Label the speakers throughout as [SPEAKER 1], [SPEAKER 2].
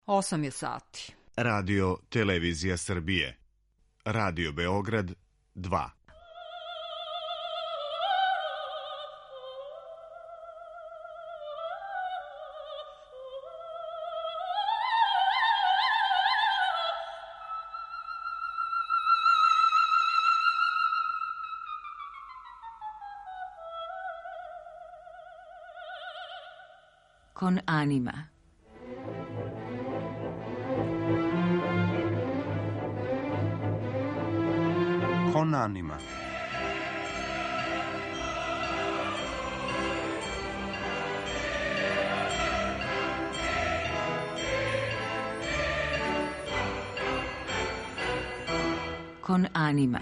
[SPEAKER 1] 8 je sati.
[SPEAKER 2] Radio Televizija Srbije. Radio Beograd 2.
[SPEAKER 3] Con anima.
[SPEAKER 4] Con anima.
[SPEAKER 3] Con anima.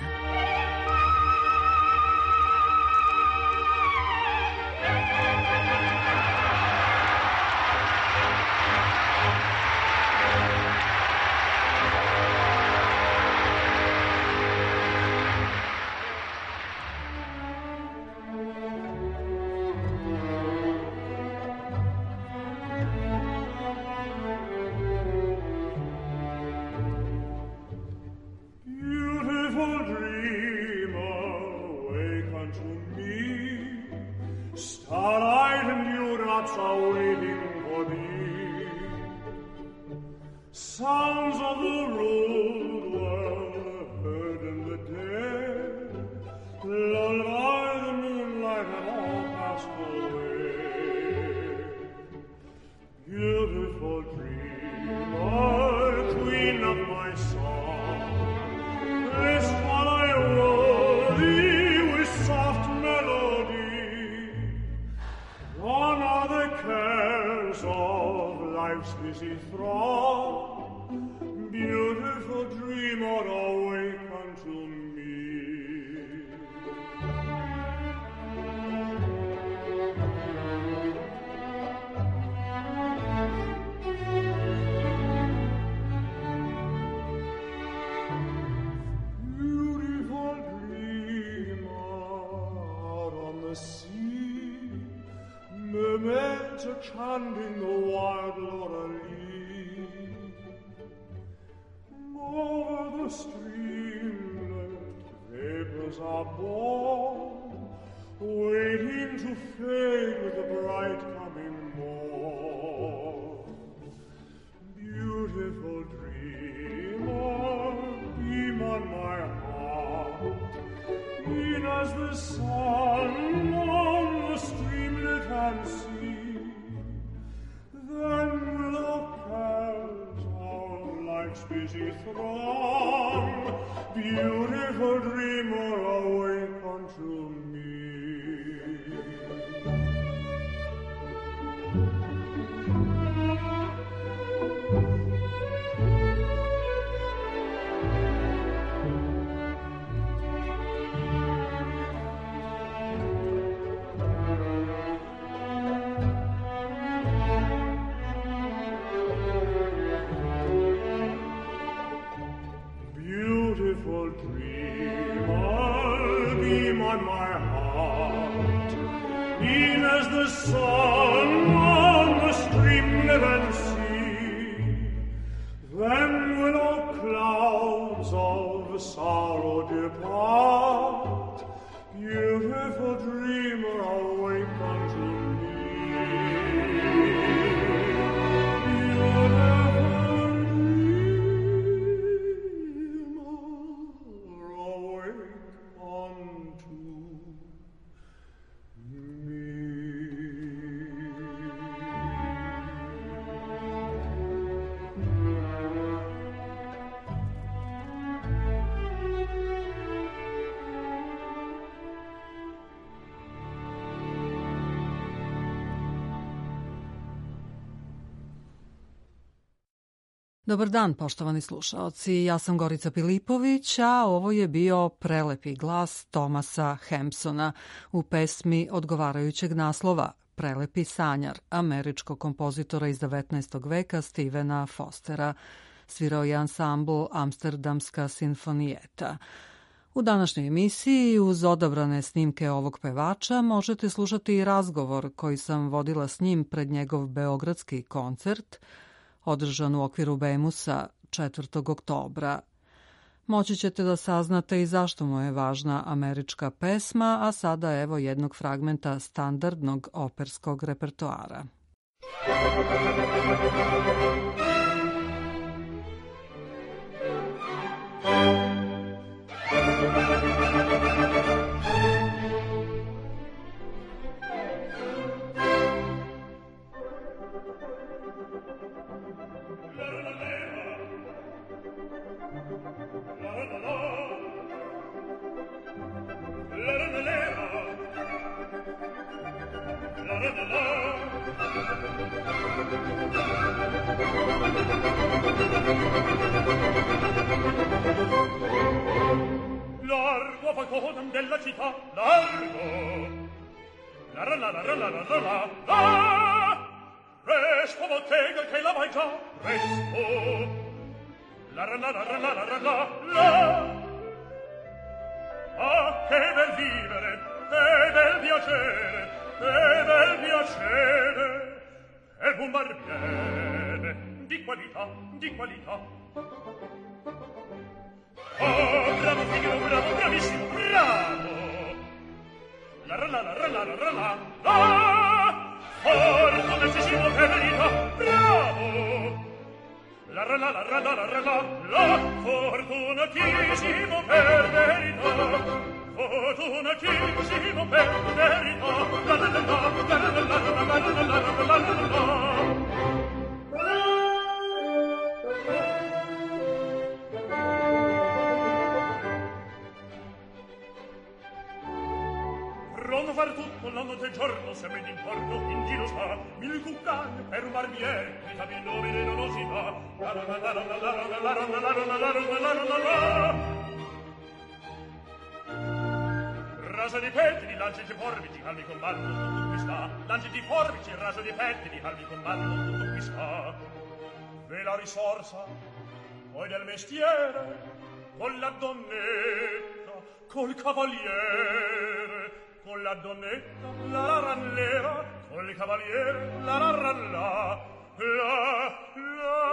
[SPEAKER 5] Chanting the wild laurel over the streamlet, vapors are born, waiting to fade with the bright coming morn. Beautiful dreamer, beam on my heart, even as the sun on the streamlet and sea. Then will our cares, our life's busy throng, beautiful dreamer, awake unto me. Beautiful dreamer, beam on my heart, even as the sun on the streamlet and sea. Then will all clouds of sorrow depart, beautiful dreamer, awake unto me.
[SPEAKER 1] Dobar dan, poštovani slušaoci. Ja sam Gorica Pilipović, a ovo je bio prelepi glas Thomasa Hampsona u pesmi odgovarajućeg naslova Prelepi sanjar američkog kompozitora iz 19. veka Stevena Fostera. Svirao je ansambl Amsterdamska sinfonijeta. U današnjoj emisiji uz odabrane snimke ovog pevača možete slušati i razgovor koji sam vodila s njim pred njegov beogradski koncert održan u okviru Bemusa 4. oktobra. Moći ćete da saznate i zašto mu je važna američka pesma, a sada evo jednog fragmenta standardnog operskog repertoara.
[SPEAKER 5] Largo falcone della città, largo. La la la la la la la la. Resto bottega che la vai già, resto. La la la la la la la la. Ah, che bel vivere, che bel piacere, che bel piacere. È un barbiere di qualità, di qualità. Oh, bravo figlio, bravo, bravissimo, bravo! La la la la la la la la. Fortunatissimo per verità, bravo! La la la la la la la la la. Fortunatissimo per verità, fortunatissimo per verità. La la la la la la la la la la la la. Pronto far tutto la notte e giorno, se ben intorno in giro sta, mille cuccagni per un barbiere, che fa il nome di non si fa. La la la la la la la la la la la la la la. Raso di pettini, lanci di forbici, al mio comando tutto qui sta. Lanci di forbici, raso di pettini, al mio comando tutto qui sta. Ve la risorsa, poi del mestiere, con la donnetta, col cavaliere, con la donnetta, la rannera, col cavaliere, la rannella, la.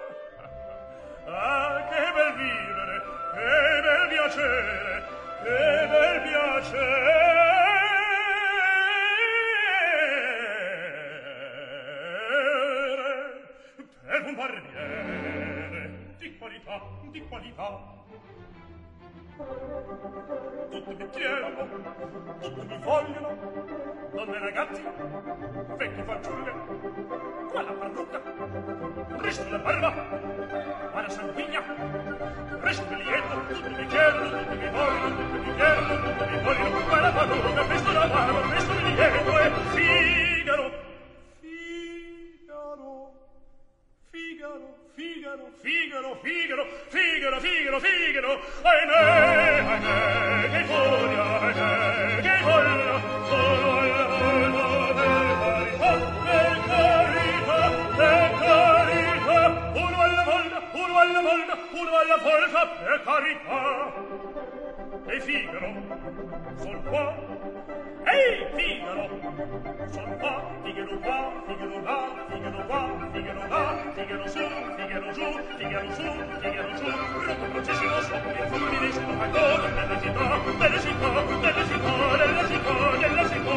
[SPEAKER 5] Ah, che bel vivere, che bel piacere, che bel piacere. Per un barbiere di qualità, di qualità. Tutti mi chiedono, tutti mi vogliono, donne e ragazzi, vecchi fanciulle, qua la parrucca, resto la barba, qua la sanguigna, resto il lieto, tutti mi chiedono, tutti mi vogliono, tutti mi chiedono, tutti mi vogliono, qua la parrucca, resto la barba, resto il lieto e Figaro, Figaro, Figaro, Figaro, Figaro, Figaro, Figaro, Figaro, ahimè, ahimè, che furia, ahimè, che furia, solo alla volta del carità, uno alla volta, uno alla volta, uno alla volta, per carità. E Figaro, son qua, ehi, Figaro, son qua, Figaro qua, Figaro là, Figaro qua, Figaro là, Figaro su, Figaro giù, Figaro su, Figaro giù, brutto processimo sopra il fulmine, sono falcone della città, della città, della città, della città, della città.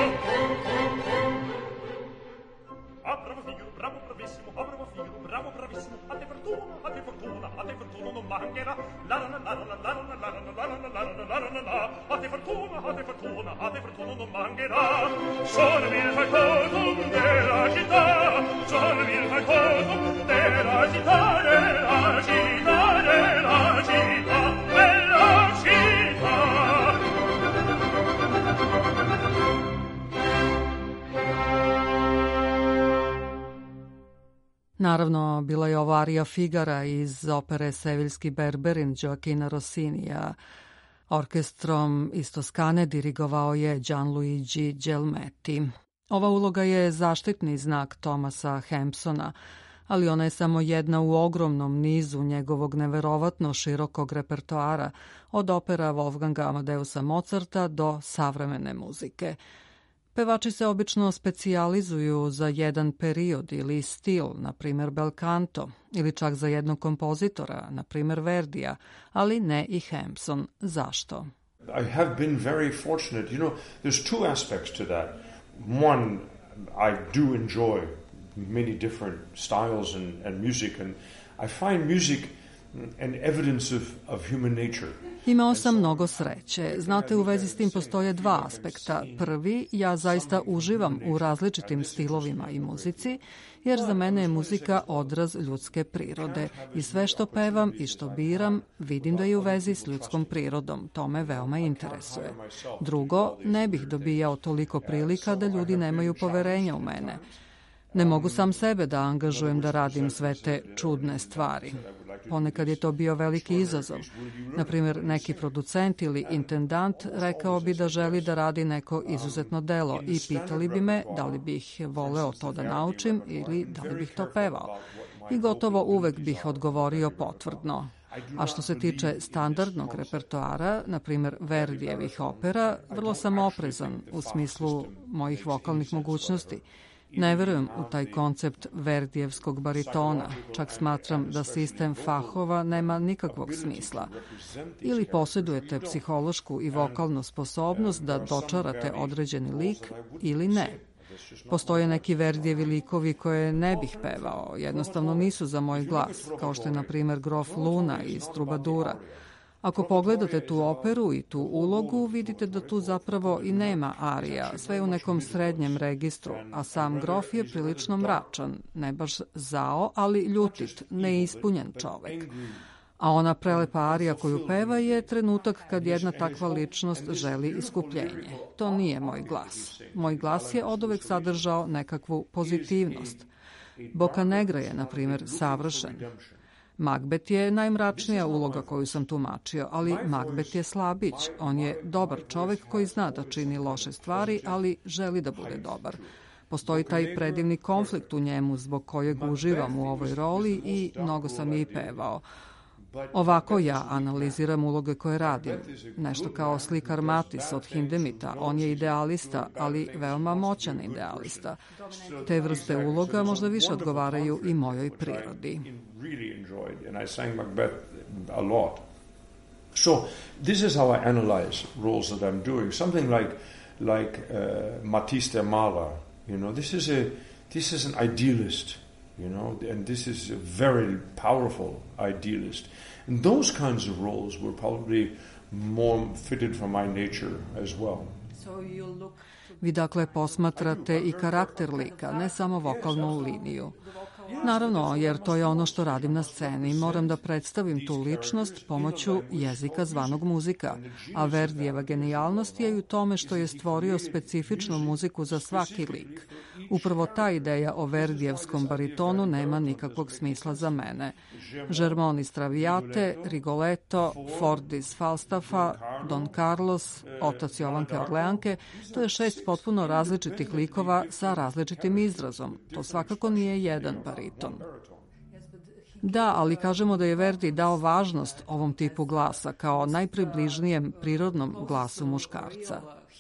[SPEAKER 5] Ah, bravo Figaro, bravo bravissimo, ah, bravo Figaro, bravo bravissimo, a te fortuna, a te fortuna, a te fortuna non mancherà, la la la la la la la la la la la la la, a te fortuna, a te fortuna, a te fortuna non mancherà. Sono il falcotum della città, sono il falcotum della città, della città, della città, della città.
[SPEAKER 1] Naravno, bila je ovo arija Figara iz opere Seviljski Berberin Gioacchina Rossinija. Orkestrom iz Toskane dirigovao je Gianluigi Gelmetti. Ova uloga je zaštitni znak Thomasa Hampsona, ali ona je samo jedna u ogromnom nizu njegovog neverovatno širokog repertoara, od opera Wolfganga Amadeusa Mozarta do savremene muzike. Pevači se obično specijalizuju za jedan period ili stil, na primjer bel canto, ili čak za jednog kompozitora, na primjer Verdija, ali ne i Hampson. Zašto?
[SPEAKER 6] I have been very fortunate. You know, there's two aspects to that. One, I do enjoy many different styles and music, and I find music an evidence of human nature.
[SPEAKER 1] Imao sam mnogo sreće. Znate, u vezi s tim postoje dva aspekta. Prvi, ja zaista uživam u različitim stilovima i muzici, jer za mene je muzika odraz ljudske prirode. I sve što pevam i što biram, vidim da je u vezi s ljudskom prirodom. To me veoma interesuje. Drugo, ne bih dobijao toliko prilika da ljudi nemaju poverenja u mene. Ne mogu sam sebe da angažujem da radim sve te čudne stvari. Ponekad je to bio veliki izazov. Naprimjer, neki producent ili intendant rekao bi da želi da radi neko izuzetno delo i pitali bi me da li bih voleo to da naučim ili da li bih to pevao. I gotovo uvek bih odgovorio potvrdno. A što se tiče standardnog repertoara, na primjer Verdijevih opera, vrlo sam oprezan u smislu mojih vokalnih mogućnosti. Ne verujem u taj koncept verdijevskog baritona, čak smatram da sistem fahova nema nikakvog smisla. Ili posjedujete psihološku i vokalnu sposobnost da dočarate određeni lik ili ne. Postoje neki Verdijevi likovi koje ne bih pevao, jednostavno nisu za moj glas, kao što je na primjer grof Luna iz Trubadura. Ako pogledate tu operu i tu ulogu, vidite da tu zapravo i nema arija, sve je u nekom srednjem registru, a sam grof je prilično mračan, ne baš zao, ali ljutit, neispunjen čovek. A ona prelepa arija koju peva je trenutak kad jedna takva ličnost želi iskupljenje. To nije moj glas. Moj glas je oduvek sadržao nekakvu pozitivnost. Boccanegra je, na primjer, savršen. Macbeth je najmračnija uloga koju sam tumačio, ali Macbeth je slabić. On je dobar čovek koji zna da čini loše stvari, ali želi da bude dobar. Postoji taj predivni konflikt u njemu zbog kojeg uživam u ovoj roli i mnogo sam je i pevao. Ovako ja analiziram uloge koje radim. Nešto kao slikar Matis od Hindemita. On je idealista, ali veoma moćan idealista. Te vrste uloga možda više odgovaraju i mojoj prirodi.
[SPEAKER 6] So this is how I analyze roles that I'm doing. Something like Matisse de Mala, you know, this is an idealist. You know, and this is a very powerful idealist. And those kinds of roles were probably more fitted for my nature as well.
[SPEAKER 1] Vi dakle posmatrate i karakter lika, ne samo vokalnu liniju. Naravno, jer to je ono što radim na sceni. Moram da predstavim tu ličnost pomoću jezika zvanog muzika. A Verdijeva genijalnost je i u tome što je stvorio specifičnu muziku za svaki lik. Upravo ta ideja o verdijevskom baritonu nema nikakvog smisla za mene. Germont iz Traviate, Rigoletto, Ford iz Falstaffa, Don Carlos, otac Jovanke Orleanke, to je 6 potpuno različitih likova sa različitim izrazom. To svakako nije jedan bariton. Da, ali kažemo da je Verdi dao važnost ovom tipu glasa kao najpribližnijem prirodnom glasu muškarca.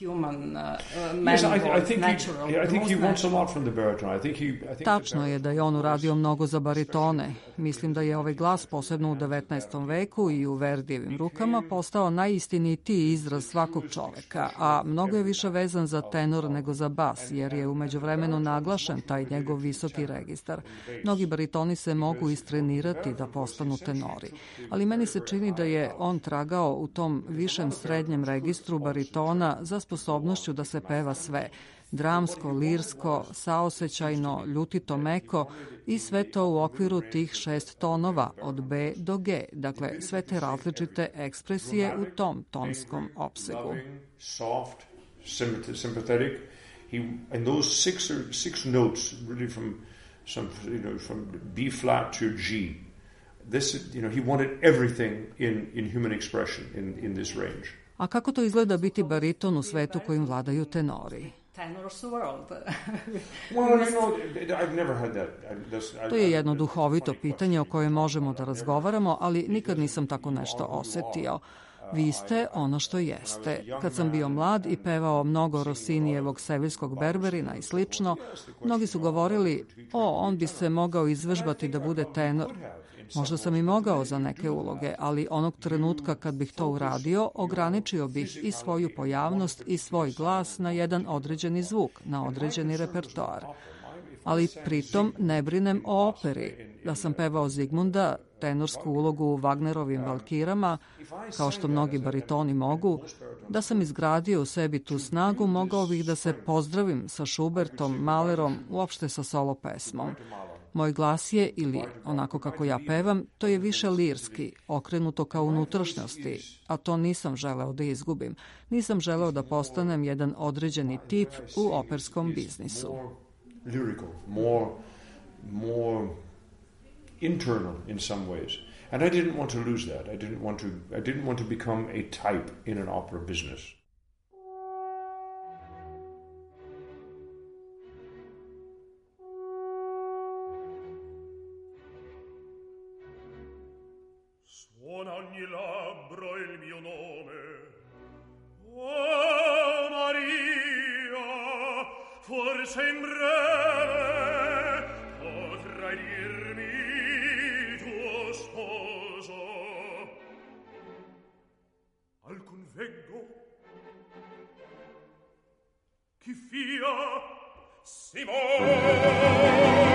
[SPEAKER 1] Tačno je da je on uradio mnogo za baritone. Mislim da je ovaj glas, posebno u 19. veku i u Verdijevim rukama, postao najistinitiji izraz svakog čoveka, a mnogo je više vezan za tenor nego za bas, jer je u međuvremenu naglašen taj njegov visoki registar. Mnogi baritoni se mogu istrenirati da postanu tenori, ali meni se čini da je on tragao u tom višem srednjem registru baritona za sposobnošću da se peva sve, dramsko, lirsko, saosećajno, ljutito meko i sve to u okviru tih 6 tonova od B do G, dakle sve te različite ekspresije u tom tonskom opsegu.
[SPEAKER 6] Soft, sympathetic, and those six notes really from B flat to G. This, he wanted everything in human expression in this range.
[SPEAKER 1] A kako to izgleda biti bariton u svetu kojim vladaju tenori? To je jedno duhovito pitanje o kojem možemo da razgovaramo, ali nikad nisam tako nešto osetio. Vi ste ono što jeste. Kad sam bio mlad i pevao mnogo Rossinijevog Seviljskog Berberina i slično, mnogi su govorili, on bi se mogao izvežbati da bude tenor. Možda sam i mogao za neke uloge, ali onog trenutka kad bih to uradio, ograničio bih i svoju pojavnost i svoj glas na jedan određeni zvuk, na određeni repertoar. Ali pritom ne brinem o operi. Da sam pevao Zigmunda, tenorsku ulogu u Wagnerovim Valkirama, kao što mnogi baritoni mogu, da sam izgradio u sebi tu snagu, mogao bih da se pozdravim sa Schubertom, Mahlerom, uopšte sa solo pesmom. Moj glas je, ili onako kako ja pevam, to je više lirski, okrenuto ka unutrašnjosti, a to nisam želeo da izgubim. Nisam želeo da postanem jedan određeni tip u operskom biznisu.
[SPEAKER 6] Lyrical, more internal in some ways. And I didn't want to lose that. I didn't want to become a type in an opera business.
[SPEAKER 5] Suona ogni labbro il mio nome. Oh Maria, forse in breve potrai dirmi tuo sposo. Al convegno chi fia Simone.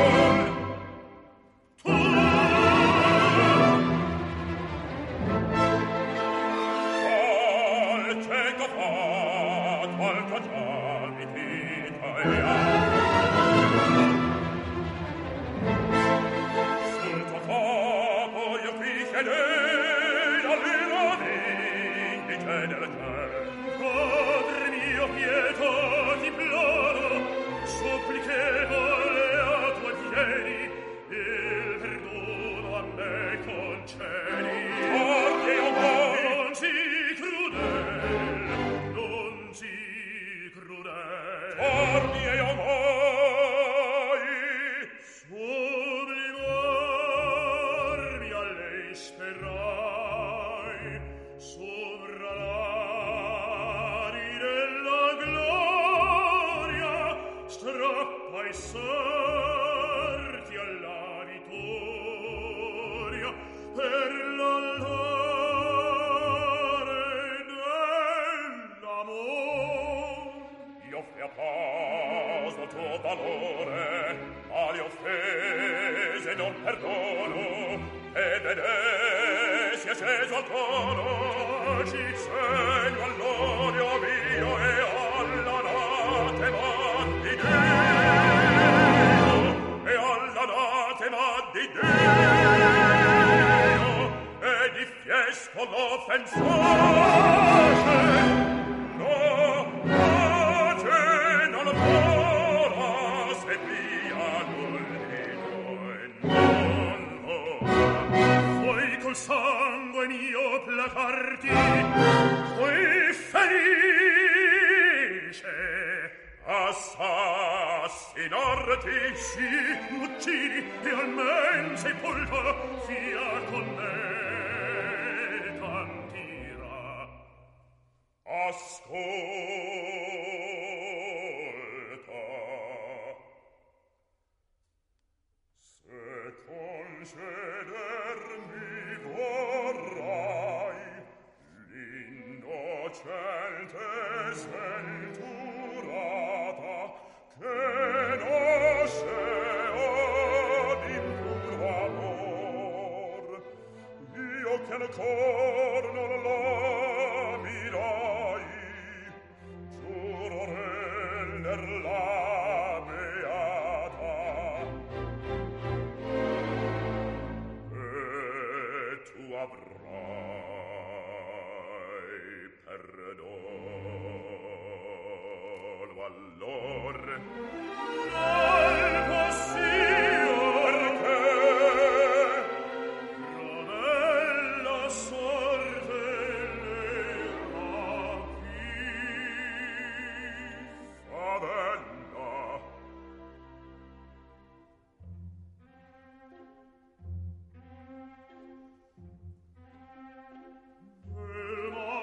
[SPEAKER 5] Del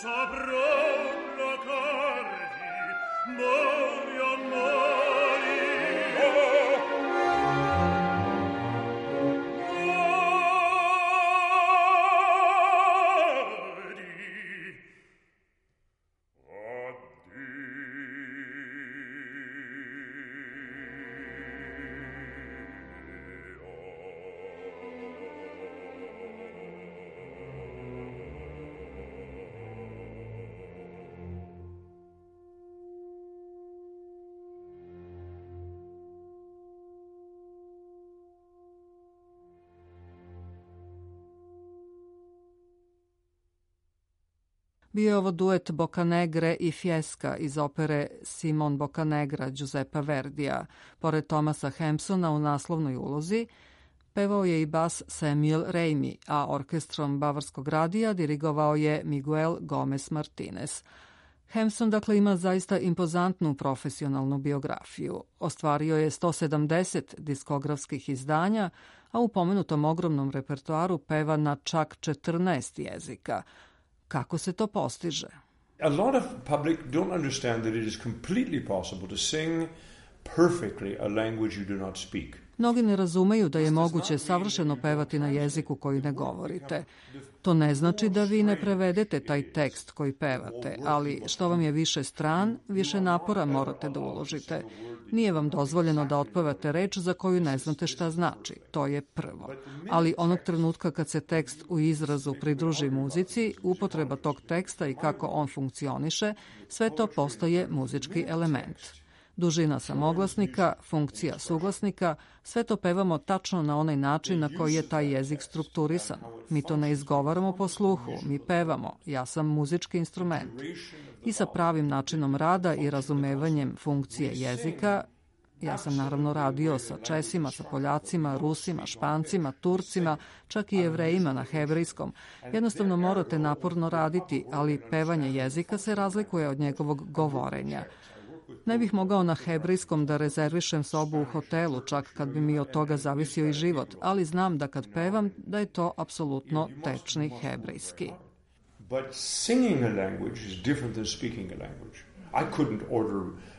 [SPEAKER 1] Bio je ovo duet Boccanegre i Fiesca iz opere Simon Boccanegra Giuseppa Verdija. Pored Thomasa Hampsona u naslovnoj ulozi, pevao je i bas Samuel Ramey, a orkestrom Bavarskog radija dirigovao je Miguel Gomez Martinez. Hampson dakle ima zaista impozantnu profesionalnu biografiju. Ostvario je 170 diskografskih izdanja, a u pomenutom ogromnom repertoaru peva na čak 14 jezika. Kako se to postiže?
[SPEAKER 6] A lot of public don't understand that it is completely possible to sing perfectly a language you do not speak.
[SPEAKER 1] Mnogi ne razumeju da je moguće savršeno pevati na jeziku koji ne govorite. To ne znači da vi ne prevedete taj tekst koji pevate, ali što vam je više stran, više napora morate da uložite. Nije vam dozvoljeno da otpevate reč za koju ne znate šta znači. To je prvo. Ali onog trenutka kad se tekst u izrazu pridruži muzici, upotreba tog teksta i kako on funkcioniše, sve to postaje muzički element. Dužina samoglasnika, funkcija suglasnika, sve to pevamo tačno na onaj način na koji je taj jezik strukturisan. Mi to ne izgovaramo po sluhu, mi pevamo, ja sam muzički instrument. I sa pravim načinom rada i razumevanjem funkcije jezika, ja sam naravno radio sa Česima, sa Poljacima, Rusima, Špancima, Turcima, čak i Jevrejima na hebrejskom. Jednostavno morate naporno raditi, ali pevanje jezika se razlikuje od njegovog govorenja. Ne bih mogao na hebrejskom da rezervišem sobu u hotelu, čak kad bi mi od toga zavisio i život, ali znam da kad pevam da je to apsolutno tečni hebrejski.
[SPEAKER 6] But singing a language is different than speaking a language. I couldn't order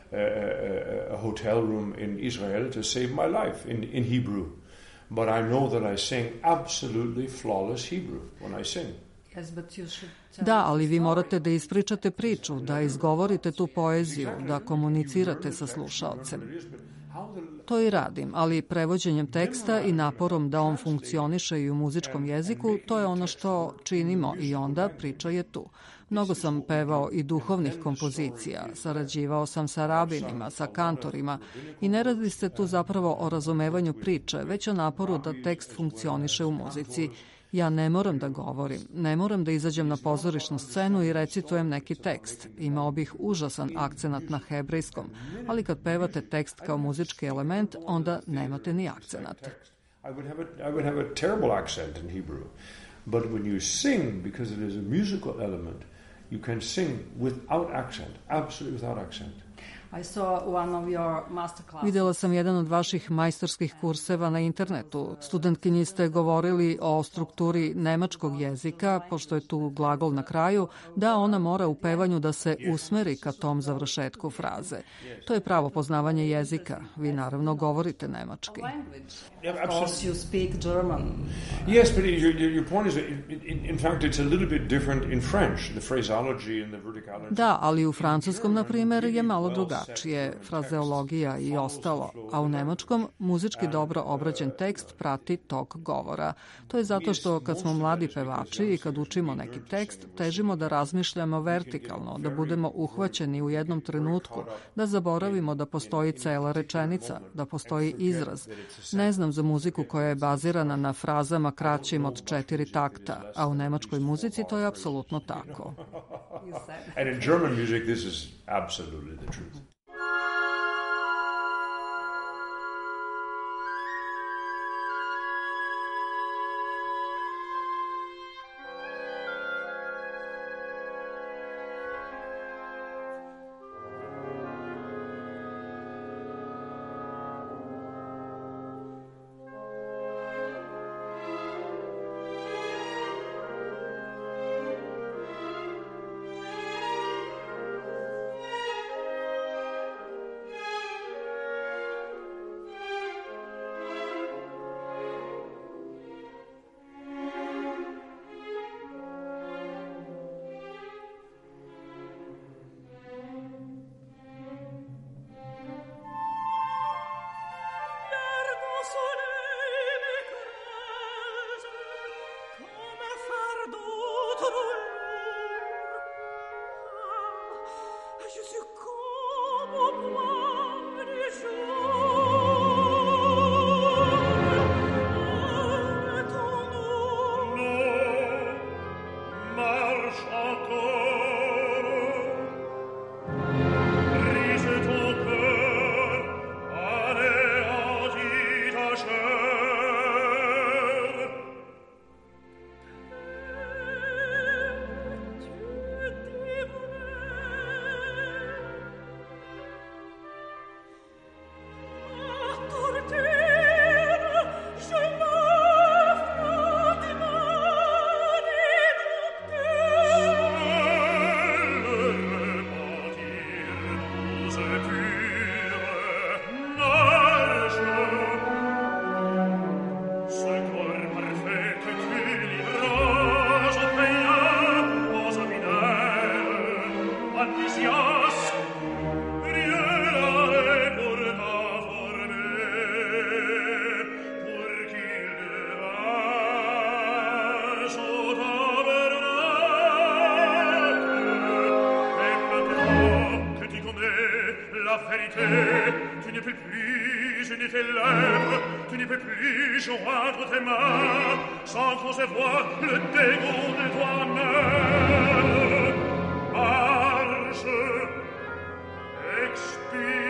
[SPEAKER 6] a hotel room in Israel to save my life in Hebrew, but I know that I sing absolutely flawless Hebrew when I sing.
[SPEAKER 1] Da, ali vi morate da ispričate priču, da izgovorite tu poeziju, da komunicirate sa slušaocem. To i radim, ali prevođenjem teksta i naporom da on funkcioniše i u muzičkom jeziku, to je ono što činimo i onda priča je tu. Mnogo sam pevao i duhovnih kompozicija, sarađivao sam sa rabinima, sa kantorima i ne radi se tu zapravo o razumevanju priče, već o naporu da tekst funkcioniše u muzici. Ja ne moram da govorim, ne moram da izađem na pozorišnu scenu i recitujem neki tekst. Imao bih užasan akcenat na hebrejskom, ali kad pevate tekst kao muzički element, onda nemate ni akcenat.
[SPEAKER 6] I would have a terrible accent in Hebrew. But when you sing, because it is a musical element, you can sing without accent, absolutely without accent.
[SPEAKER 1] Videla sam jedan od vaših majstorskih kurseva na internetu. Studentkinji ste govorili o strukturi nemačkog jezika, pošto je tu glagol na kraju, da ona mora u pevanju da se usmeri ka tom završetku fraze. To je pravo poznavanje jezika. Vi naravno govorite nemački.
[SPEAKER 6] Yes, but your point is, in fact, it's a little bit different in French, the phraseology and the verticality.
[SPEAKER 1] Da, ali u francuskom, na primer, je malo drugačije, frazeologija i ostalo, a u nemačkom muzički dobro obrađen tekst prati tok govora. To je zato što kad smo mladi pevači i kad učimo neki tekst, težimo da razmišljamo vertikalno, da budemo uhvaćeni u jednom trenutku, da zaboravimo da postoji cela rečenica, da postoji izraz. Ne znam za muziku koja je bazirana na frazama kraćim od 4 takta, a u nemačkoj muzici to je apsolutno tako.
[SPEAKER 6] And in German music this is absolutely the truth.
[SPEAKER 5] t'aimer, tu ne peux plus unir tes lèvres, tu ne peux plus joindre tes mains, sans concevoir le dégoût de toi-même. Marche, expire.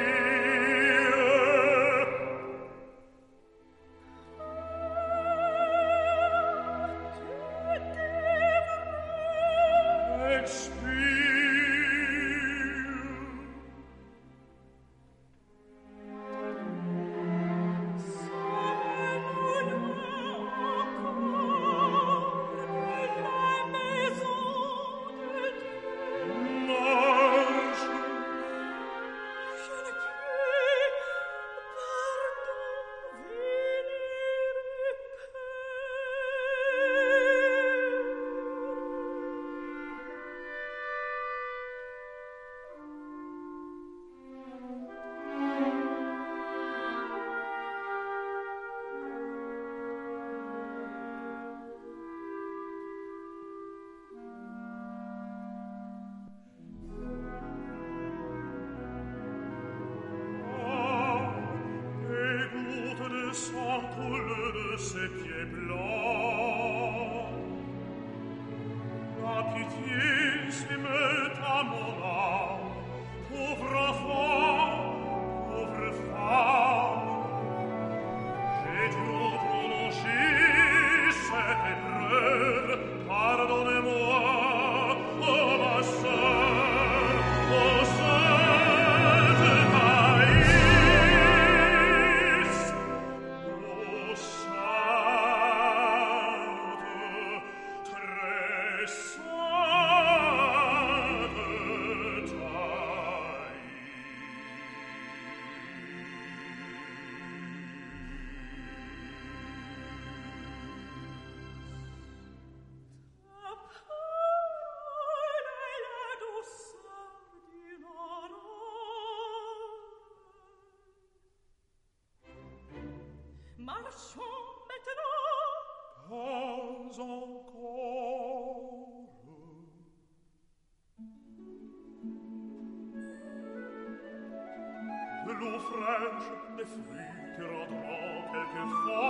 [SPEAKER 5] L'eau fraîche des fruits te rendront quelque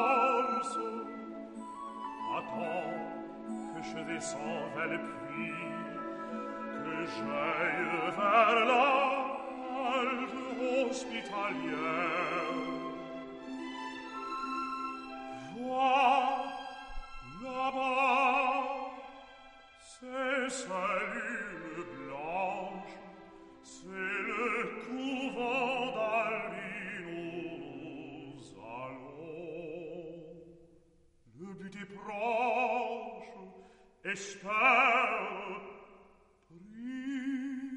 [SPEAKER 5] force. Attends que je descends vers le puits, que j'aille vers la halte hospitalière. Vois là-bas ces cellules blanches, c'est le couvent d'Albino. Nous allons, le but est proche, espère, prie.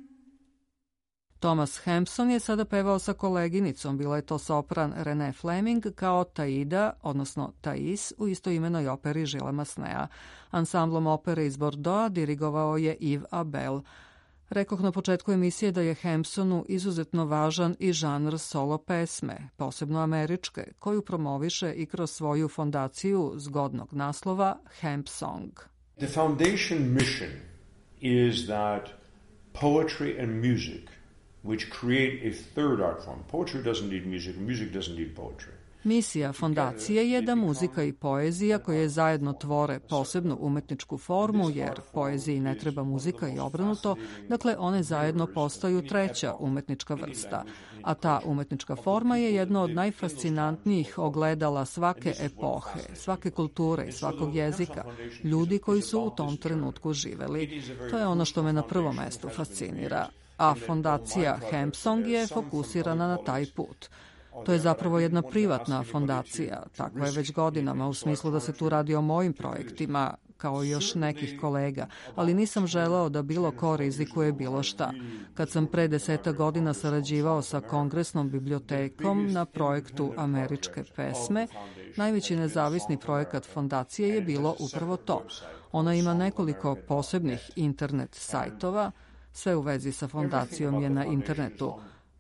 [SPEAKER 1] Thomas Hampson je sada pevao sa koleginicom, bila je to sopran Renée Fleming, kao Taida, odnosno Thais, u istoimenoj operi Gilles Masséna. Ansamblom opere iz Bordeauxa dirigovao je Yves Abel. Rekoh na početku emisije da je Hampsonu izuzetno važan i žanr solo pesme, posebno američke, koju promoviše i kroz svoju fondaciju zgodnog naslova Hamp Song.
[SPEAKER 6] The foundation mission is that poetry and music, which create a third art form. Poetry doesn't need music, music doesn't need poetry.
[SPEAKER 1] Misija fondacije je da muzika i poezija koje zajedno tvore posebnu umetničku formu, jer poeziji ne treba muzika i obrnuto, dakle one zajedno postaju treća umetnička vrsta. A ta umetnička forma je jedno od najfascinantnijih ogledala svake epohe, svake kulture i svakog jezika, ljudi koji su u tom trenutku živeli. To je ono što me na prvom mestu fascinira. A fondacija Hamp Song je fokusirana na taj put. To je zapravo jedna privatna fondacija, takva je već godinama, u smislu da se tu radi o mojim projektima, kao i još nekih kolega, ali nisam želeo da bilo ko rizikuje bilo šta. Kad sam pre 10 godina sarađivao sa Kongresnom bibliotekom na projektu Američke pesme, najveći nezavisni projekat fondacije je bilo upravo to. Ona ima nekoliko posebnih internet sajtova, sve u vezi sa fondacijom je na internetu.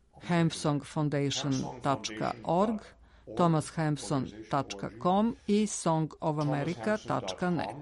[SPEAKER 1] hampsongfoundation.org, thomashampson.com i songofamerica.net.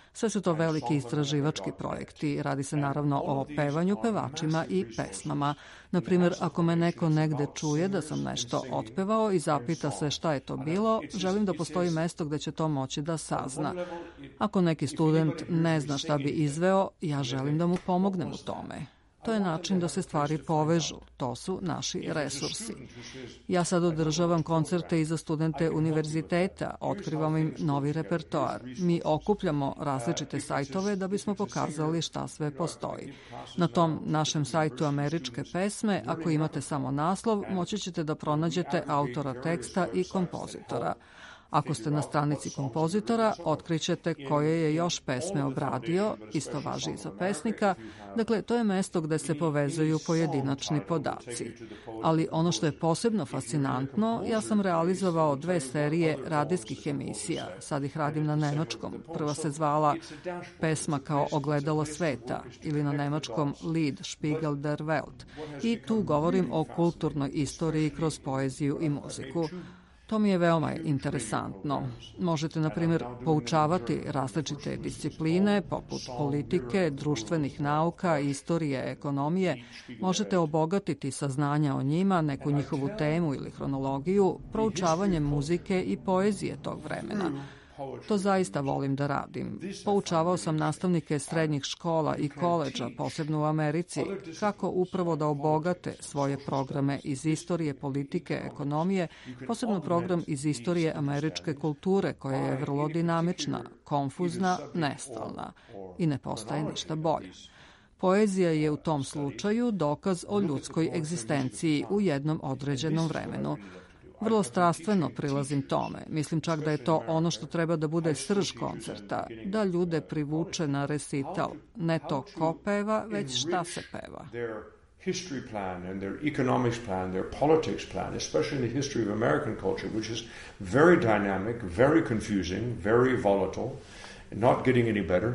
[SPEAKER 1] Sve su to veliki istraživački projekti. Radi se naravno o pevanju, pevačima i pesmama. Na primjer, ako me neko negde čuje da sam nešto otpevao i zapita se šta je to bilo, želim da postoji mesto gde će to moći da sazna. Ako neki student ne zna šta bi izveo, ja želim da mu pomognem u tome. To je način da se stvari povežu. To su naši resursi. Ja sad održavam koncerte i za studente univerziteta, otkrivam im novi repertoar. Mi okupljamo različite sajtove da bismo pokazali šta sve postoji. Na tom našem sajtu Američke pesme, ako imate samo naslov, moći ćete da pronađete autora teksta i kompozitora. Ako ste na stranici kompozitora, otkrićete koje je još pesme obradio, isto važi i za pesnika. Dakle, to je mesto gde se povezuju pojedinačni podaci. Ali ono što je posebno fascinantno, ja sam realizovao 2 serije radijskih emisija. Sad ih radim na nemačkom. Prva se zvala Pesma kao ogledalo sveta ili na nemačkom Lied Spiegel der Welt. I tu govorim o kulturnoj istoriji kroz poeziju i muziku. To mi je veoma interesantno. Možete, na primjer, poučavati različite discipline, poput politike, društvenih nauka, istorije, ekonomije. Možete obogatiti saznanja o njima, neku njihovu temu ili hronologiju, proučavanjem muzike i poezije tog vremena. To zaista volim da radim. Poučavao sam nastavnike srednjih škola i koledža, posebno u Americi, kako upravo da obogate svoje programe iz istorije, politike, ekonomije, posebno program iz istorije američke kulture, koja je vrlo dinamična, konfuzna, nestalna i ne postaje ništa bolje. Poezija je u tom slučaju dokaz o ljudskoj egzistenciji u jednom određenom vremenu. Vrlo strastveno prilazim tome. Mislim čak da je to ono što treba da bude srž koncerta, da ljude privuče na recital. Ne to ko peva, već šta se peva.
[SPEAKER 6] History plan and their economics plan, their politics plan, especially in the history of American culture, which is very dynamic, very confusing, very volatile, not getting any better.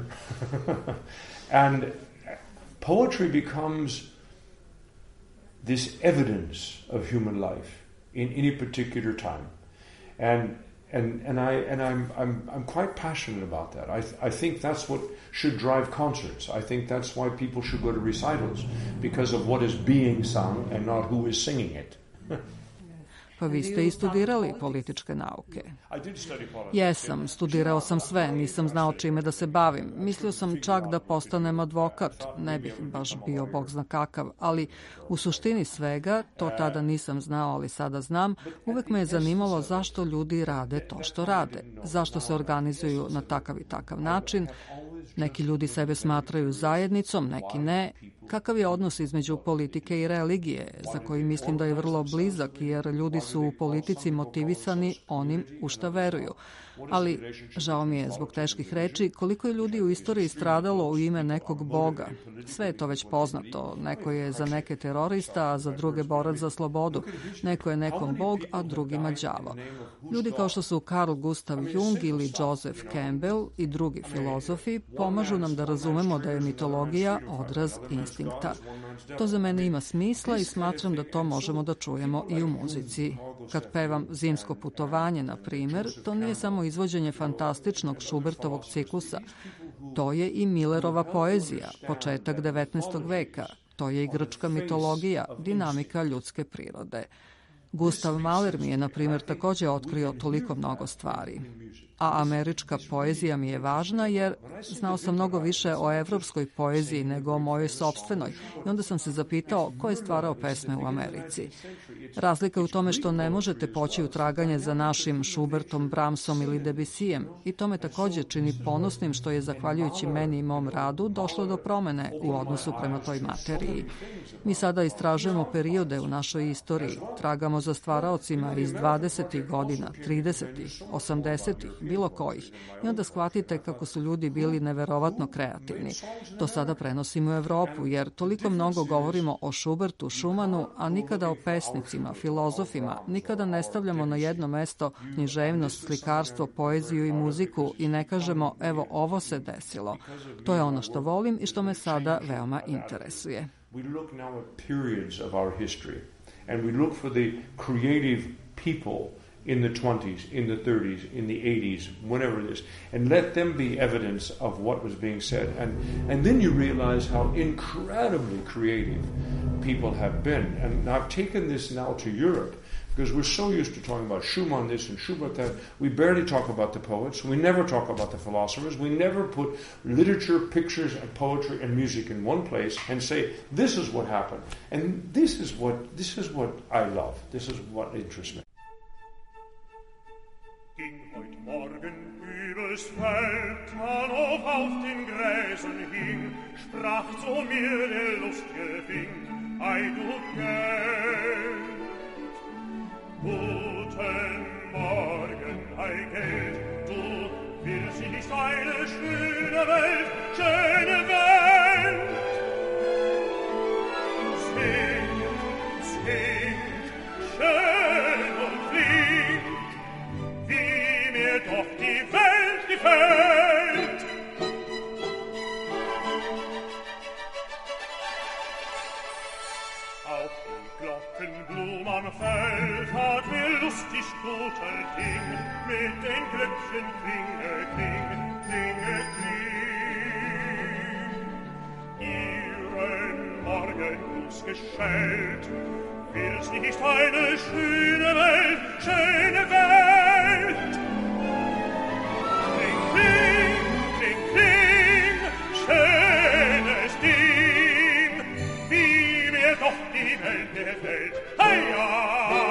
[SPEAKER 6] And poetry becomes this evidence of human life in any particular time, and I'm quite passionate about that. I think that's what should drive concerts. I think that's why people should go to recitals, because of what is being sung and not who is singing it.
[SPEAKER 1] Pa vi ste i studirali političke nauke. Jesam, studirao sam sve, nisam znao čime da se bavim. Mislio sam čak da postanem advokat, ne bih baš bio bog zna kakav, ali u suštini svega, to tada nisam znao, ali sada znam, uvek me je zanimalo zašto ljudi rade to što rade, zašto se organizuju na takav i takav način. Neki ljudi sebe smatraju zajednicom, neki ne. Kakav je odnos između politike i religije, za koji mislim da je vrlo blizak, jer ljudi su u politici motivisani onim u šta veruju. Ali, žao mi je zbog teških reči, koliko je ljudi u istoriji stradalo u ime nekog boga. Sve je to već poznato. Neko je za neke terorista, a za druge borac za slobodu. Neko je nekom bog, a drugima đavo. Ljudi kao što su Carl Gustav Jung ili Joseph Campbell i drugi filozofi pomažu nam da razumemo da je mitologija odraz instinkta. To za mene ima smisla i smatram da to možemo da čujemo i u muzici. Kad pevam Zimsko putovanje, na primer, to nije samo izvođenje fantastičnog Schubertovog ciklusa. To je i Millerova poezija, početak 19. veka. To je i grčka mitologija, dinamika ljudske prirode. Gustav Mahler mi je, na primjer, takođe otkrio toliko mnogo stvari. A američka poezija mi je važna jer znao sam mnogo više o evropskoj poeziji nego o mojoj sopstvenoj i onda sam se zapitao ko je stvarao pesme u Americi. Razlika je u tome što ne možete poći u traganje za našim Schubertom, Brahmsom ili Debussyjem i to me takođe čini ponosnim što je, zahvaljujući meni i mom radu, došlo do promene u odnosu prema toj materiji. Mi sada istražujemo periode u našoj istoriji, tragamo za stvaraocima iz 20. godina, 30. 80. bilo kojih. I onda shvatite kako su ljudi bili neverovatno kreativni. To sada prenosimo u Evropu, jer toliko mnogo govorimo o Schubertu, Schumanu, a nikada o pesnicima, filozofima, nikada ne stavljamo na jedno mesto književnost, slikarstvo, poeziju i muziku i ne kažemo, evo, ovo se desilo. To je ono što volim i što me sada veoma interesuje.
[SPEAKER 6] We look now at periods of our history and we look for the creative people in the 20s, in the 30s, in the 80s, whenever it is, and let them be evidence of what was being said. And then you realize how incredibly creative people have been. And I've taken this now to Europe, because we're so used to talking about Schumann this and Schubert that, we barely talk about the poets, we never talk about the philosophers, we never put literature, pictures, and poetry and music in one place and say, this is what happened. And this is what I love. This is what interests me.
[SPEAKER 5] Ging heut Morgen übers Feld, Hannover auf den Gräsern hing, sprach zu mir der lustige Fink, ei du Geld. Guten Morgen, ei Geld, du willst nicht eine schöne Welt, schöne Welt. Singt, singt, schön und flink, wie mir doch die Welt gefällt. Auf die Glockenblum am Feld hat mir lustig guter Ding, mit den Glöckchen klinge, klinge, klinge, kling. Ihren Morgengruß geschellt, will's nicht eine schöne Welt, schöne Welt? Kling, kling, kling, kling, schönes Ding, wie mir doch die Welt gefällt. Heia!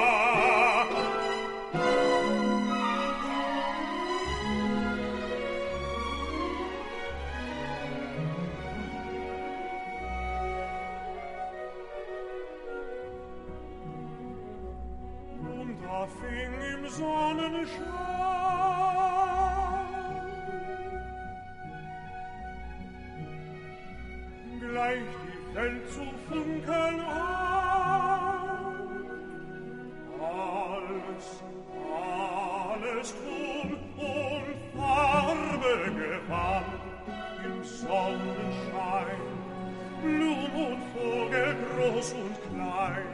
[SPEAKER 5] Und da fing im Sonnenschein gleich die Welt zu funkeln an. Alles Ton und Farbe gewann im Sonnenschein, Blum und Vogel groß und klein.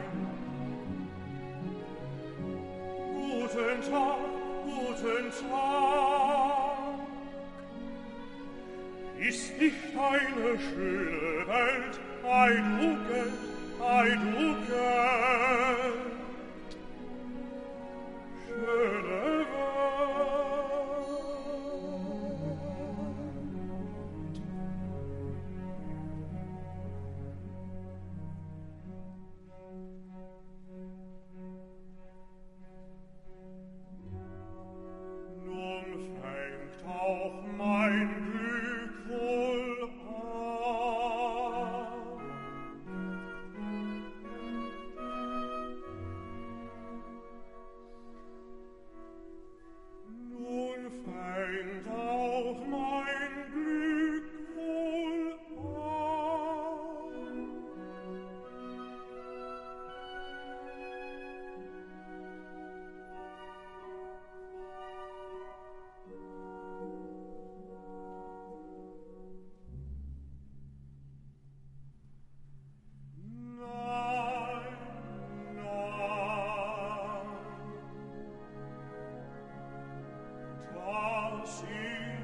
[SPEAKER 5] Guten Tag, guten Tag, ist nicht eine schöne Welt, ei du Geld, ei du Geld. Schöne Welt. Nun fängt auch mein Glück wohl an. Nun fängt auch mein Glück wohl an. Nein, nein, dass ich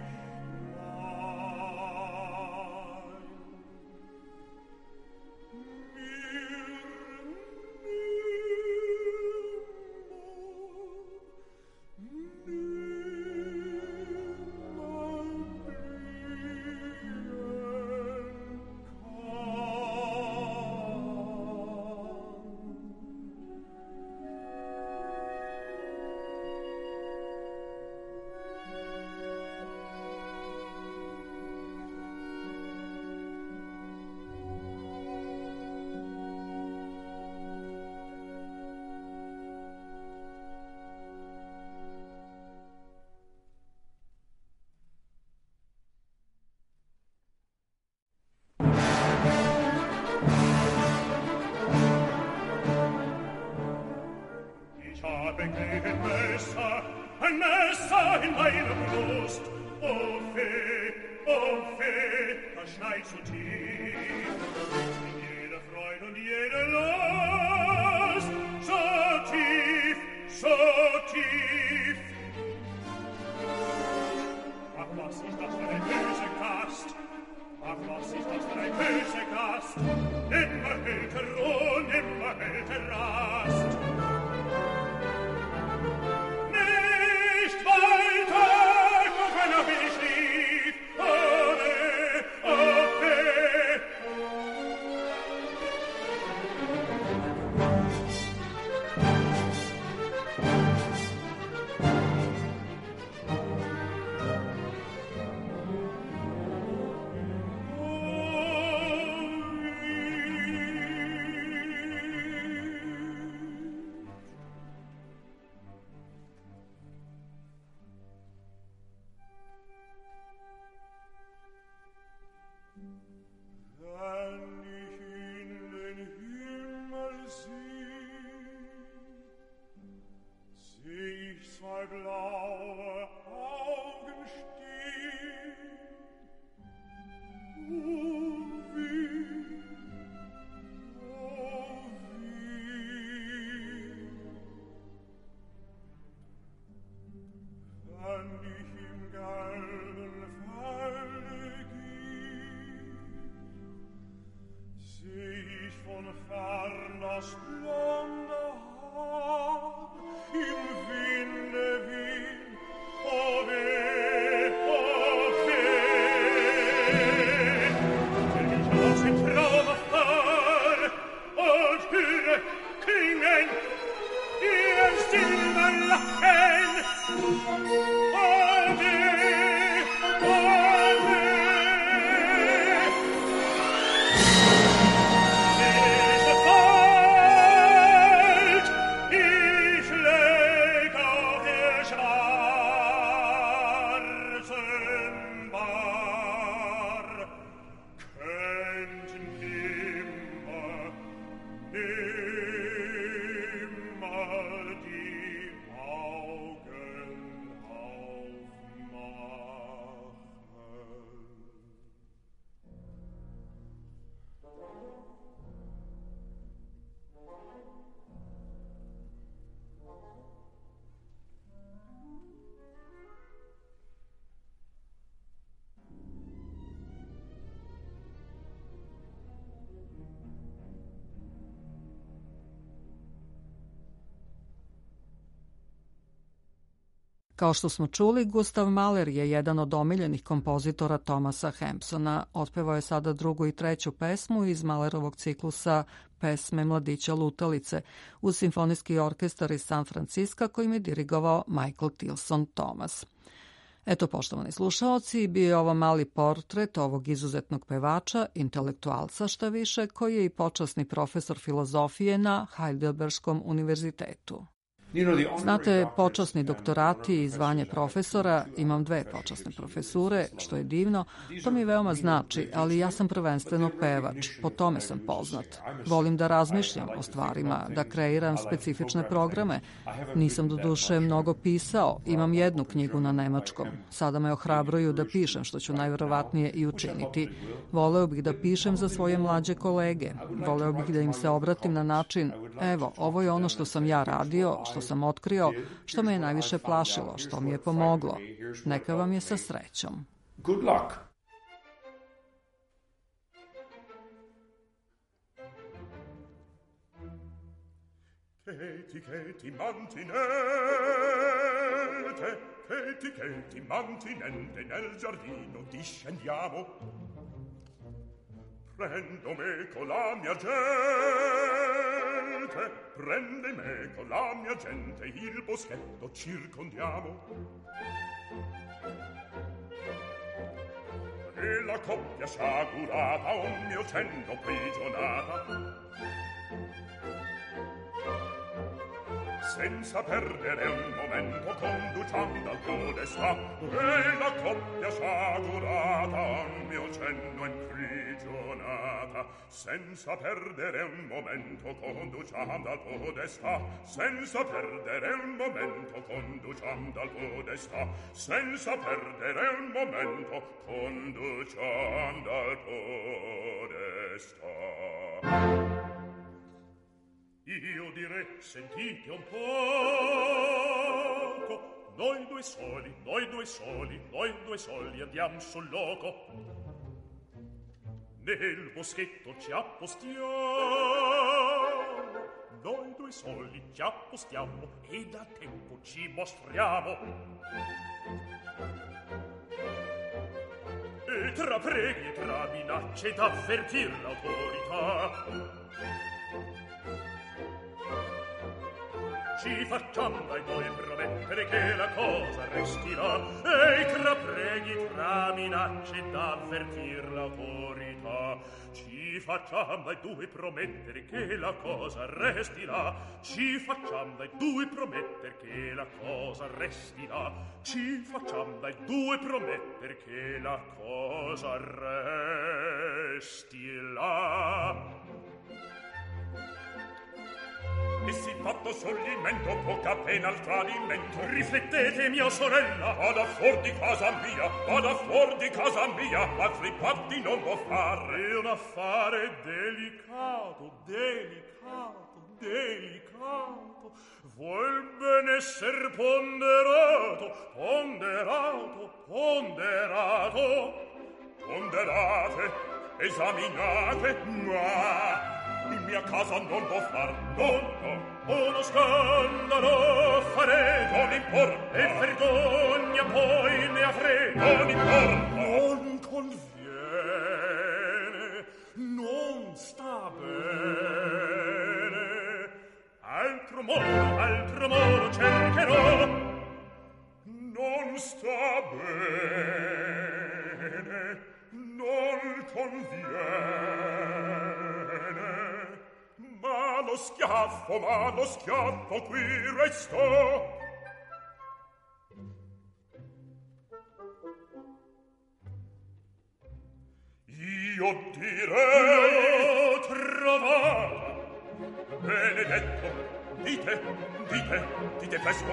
[SPEAKER 5] Ich habe ein Messer in meiner Brust. Oh Fee, das schneit so tief. In jeder Freude und jede Lust, so tief, so tief. ist das für ein böser Gast? Ach, was ist das für ein böser Gast? Immer hält Ruhn, immer hält Rast. Nicht weiter, noch wenn mich schlief. Ohne, oh, weh.
[SPEAKER 1] Kao što smo čuli, Gustav Mahler je jedan od omiljenih kompozitora Thomasa Hampsona. Otpevao je sada drugu i treću pesmu iz Mahlerovog ciklusa Pesme mladića lutalice uz simfonijski orkestar iz San Franciska kojim je dirigovao Michael Tilson Thomas. Eto, poštovani slušaoci, bio je ovo mali portret ovog izuzetnog pevača, intelektualca šta više, koji je i počasni profesor filozofije na Heidelbergskom univerzitetu. Znate, počasni doktorati i zvanje profesora, imam 2 počasne profesure, što je divno, to mi veoma znači, ali ja sam prvenstveno pevač, po tome sam poznat. Volim da razmišljam o stvarima, da kreiram specifične programe. Nisam do duše mnogo pisao, imam 1 knjigu na nemačkom. Sada me ohrabruju da pišem, što ću najverovatnije i učiniti. Voleo bih da pišem za svoje mlađe kolege. Voleo bih da im se obratim na način, evo, ovo je ono što sam ja radio, što sam otkrio, što me je najviše plašilo, što mi je pomoglo. Neka vam je sa srećom.
[SPEAKER 6] Good luck.
[SPEAKER 5] Cheti, cheti, mantinente, cheti, cheti, mantinente, nel giardino discendiamo. Prendo me con la mia gente, prende me con la mia gente, il boschetto circondiamo. E la coppia sciagurata, un mio cento prigionata, senza perdere un momento conduciamo al podestà, e la coppia sciagurata, un mio cenno imprigionata, senza perdere un momento conduciamo al podestà, senza perdere un momento conduciamo al podestà, senza perdere un momento conduciamo al podestà. Io direi, sentite un poco, noi due soli, noi due soli, noi due soli andiamo sul loco. Nel boschetto ci appostiamo, noi due soli ci appostiamo e da tempo ci mostriamo. E tra preghi e tra minacce d'avvertir l'autorità ci facciamo dai noi promettere che la cosa restirà. E tra preghi e tra minacce d'avvertir l'autorità ci facciamo dai due promettere che la cosa restirà. Ci facciamo dai due promettere che la cosa restirà. Ci facciamo dai due promettere che la cosa restirà. E si fatto scioglimento, poca pena al tradimento. Riflettete, mia sorella, vada fuor di casa mia, vada fuor di casa mia, altri patti non può fare. È un affare delicato, delicato, delicato. Vuol ben esser ponderato, ponderato, ponderato. Ponderate, esaminate, ma in mia casa non può far, uno scandalo farete, non importa, e vergogna poi ne avrete, non importa, non conviene, non sta bene, altro modo cercherò, non sta bene, non conviene. Ma lo schiaffo qui restò. Io direi trovata. Benedetto, dite questo.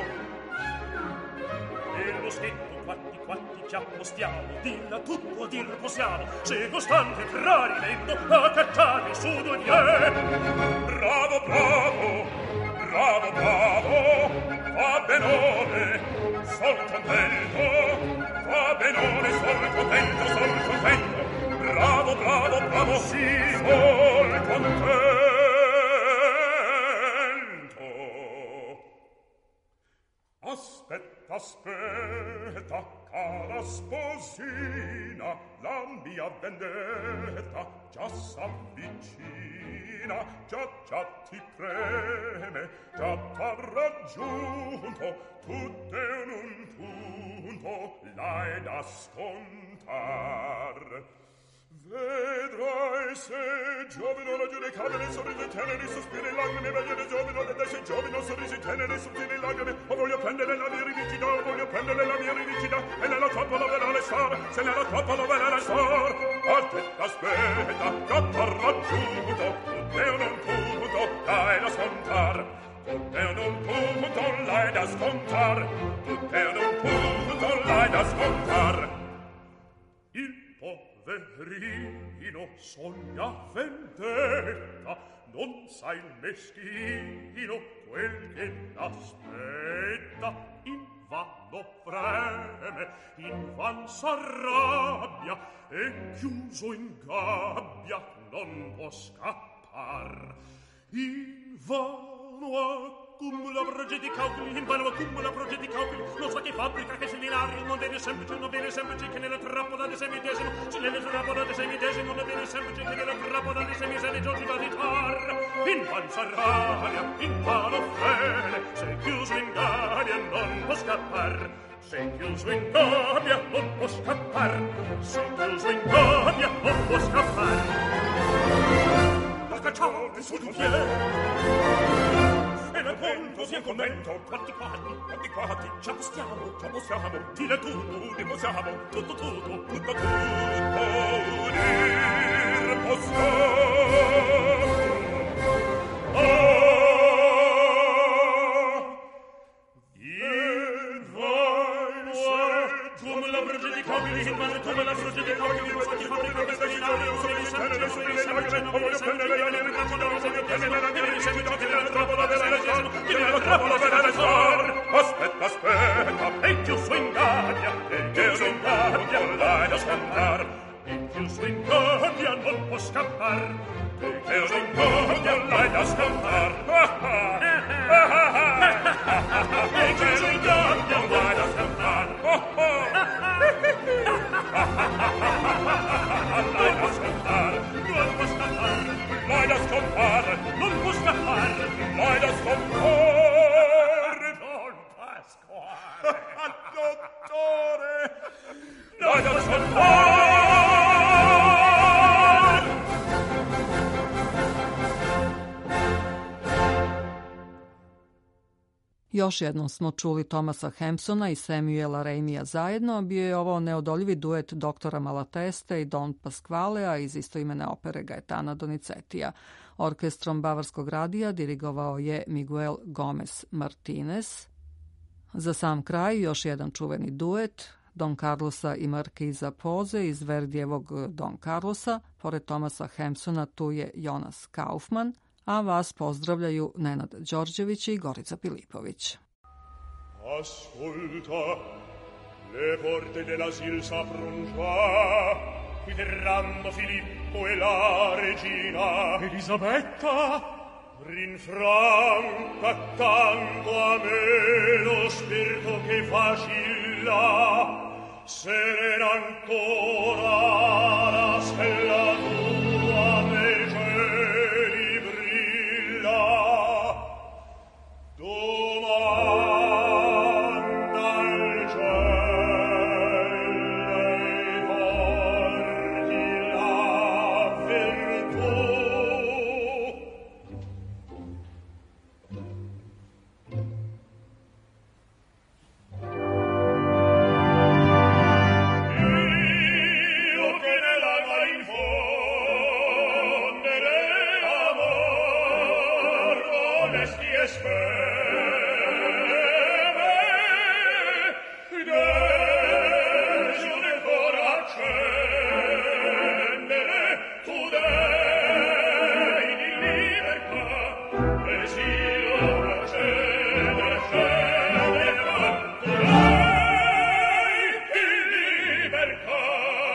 [SPEAKER 5] Nello scritto quatti ci appostiamo, dilla tutto dir possiamo, se costante tradimento a cacciare su due vie. Bravo, bravo, bravo, bravo, va benone, sol contento, va benone, sol contento, sol contento. Bravo, bravo, bravo, sì, sol contento. Aspetta, cara sposina, la mia vendetta già s'avvicina, già ti preme, già t'ha raggiunto, tutte in un punto l'hai da scontar. Vedrai se giovino la giudicabile sorrisi teneri, sospiri lacrime, vedere giovino, vedrai se giovino sorrisi teneri, sospiri lacrime, o voglio prendere la mia rivincita, o voglio prendere la mia rivincita, e nella trappola verrà l'estar, se nella trappola verrà l'estar. Aspetta, già t'ha raggiunto, tutte in un punto l'hai da scontar, tutte in un punto l'hai da scontar, tutte in un punto l'hai da scontar. Il poverino sogna vendetta, non sa il meschino quel che l'aspetta. Invano preme, invan s'arrabbia, e chiuso in gabbia non può scappar. Invano accumula progetti di calcoli, invano accumula progetti di calcoli, non sa che fabbrica, che seminario, non viene semplice, che nella trappola di semidesimo, se nella trappola di semidesimo, non viene semplice, che nella trappola di semiseni giorgi da ritar. Invan s'arrabbia, invano frene, se chiuso in gabbia non può scappar. Se chiuso in gabbia non può scappar. Se chiuso in gabbia non può scappar. La cacciate su d'un piede. E nel punto sia contento, quanti quatti, ci appostiamo, dile tutto, dimostriamo, tutto, dir possiamo. Il vai se, come la pregiudicabile, il mare, come la pregiudicabile, questa ti fabbrica, questa ti dà, non sono sempre, non voglio prendere la mia rivincita, non voglio prendere la mia rivincita, che nella trappola della legione, che nella trappola della legione. Aspetta, t'aspetta, e più su ingabbia, da scappar, e più su ingabbia non può scappar, e più su ingabbia l'hai da scappar. E più su ingabbia l'hai da scappar. L'hai da scappar, non può scappar, l'hai da scappar, non può scappar, l'hai da scappar. Don Pasquale, dottore, l'hai da scappar.
[SPEAKER 1] Još jednom smo čuli Thomasa Hampsona i Samuela Rameyja zajedno. Bio je ovo neodoljivi duet doktora Malateste i Don Pasqualea iz istoimene opere Gaetana Donizetija. Orkestrom Bavarskog radija dirigovao je Miguel Gomez Martinez. Za sam kraj još jedan čuveni duet Don Carlosa i Markiza Poze iz Verdijevog Don Carlosa. Pored Thomasa Hampsona tu je Jonas Kaufmann, a vas pozdravljaju Nenad Đorđević i Gorica Pilipović.
[SPEAKER 5] Ascolta, le porte dell'asil s'aprono già, qui verranno Filippo e la regina. Elisabetta, rinfranca accanto a me lo spirito che vacilla, serena ancora la stella tua nei cieli brilla. Domanda al ciel dei porti la virtù. Io che nell'alma infondere amor onesti e speme, degiune ancora accendere, tu dei di libertà, esilio accendere, scendere, tu dei di libertà.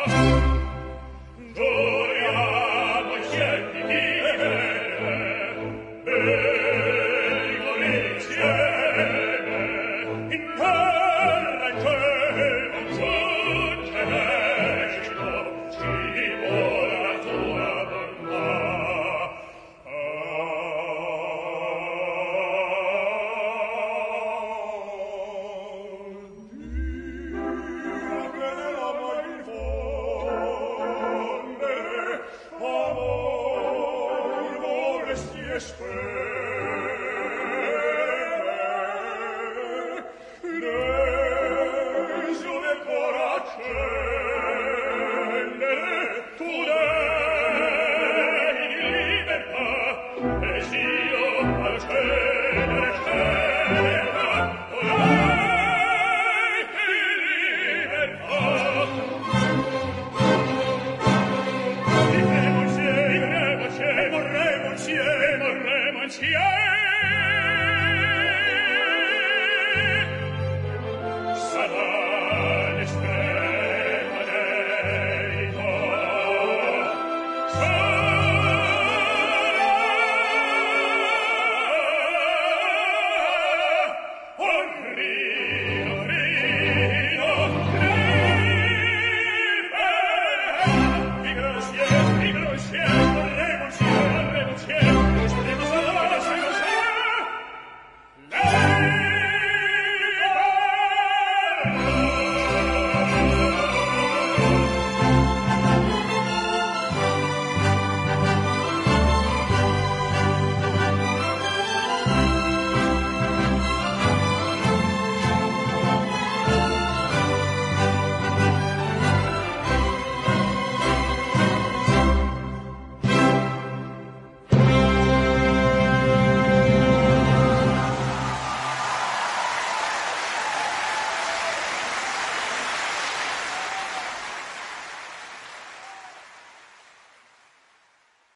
[SPEAKER 5] Gioiamo insieme di vivere, pericoli insieme, in terra e cielo, giunge l'esito, ci vola la tua bontà. Dio che nell'alma infondere amor volesti e speme,